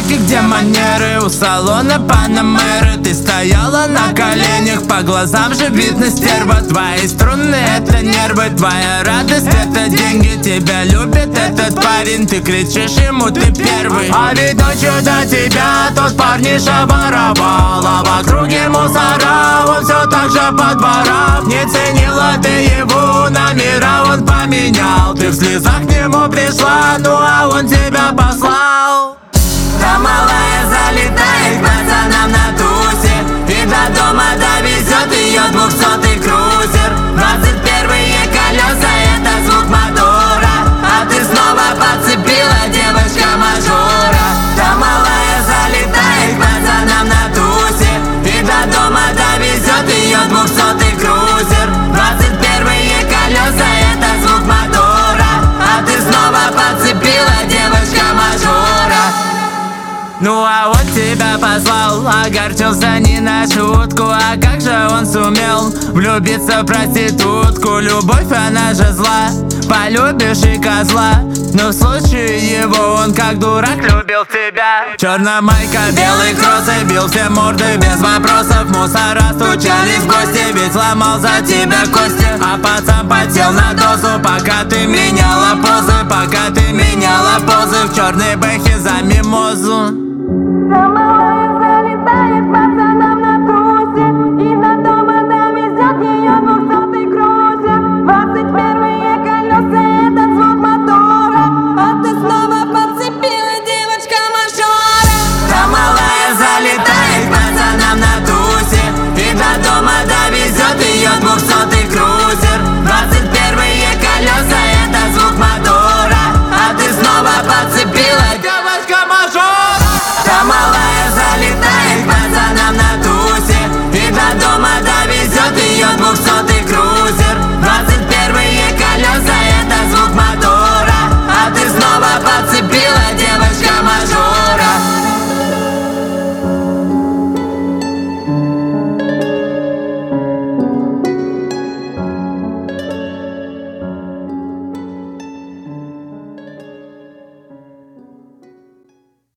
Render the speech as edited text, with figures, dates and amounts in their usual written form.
дороге, где манеры, у салона Панамеры. Ты стояла на коленях, по глазам же видно стерва. Твои струны — это нервы, твоя радость — это деньги. Тебя любит этот парень, ты кричишь ему, ты первый. А ведь ночью до тебя тот парниша воровал, а в округе мусора он все так же по дворам. Не ценила ты его номера, он поменял. Ты в слезах к нему пришла, ну а он тебя послал. Да малая залетает к пацанам на тусе, и до дома довезет ее 200-й крузер. 21-е колеса — это звук мотора, а ты снова подцепила девочка-мажора. Да малая залетает к пацанам на тусе, и до дома довезет ее 200-й крузер. 21-е колеса — это звук мотора, а ты снова подцепила девочка-мажора. Ну а он тебя послал, огорчился не на шутку. А как же он сумел влюбиться в проститутку? Любовь, она же зла, полюбишь и козла. Но в случае его он как дурак любил тебя. Черная майка, белый кроссы, бил все морды без вопросов. Мусора стучались в гости, ведь сломал за тебя кости. А пацан потел на дозу, пока ты меняла позы, пока ты меняла позы в черной бэхе за мимозу. Да малая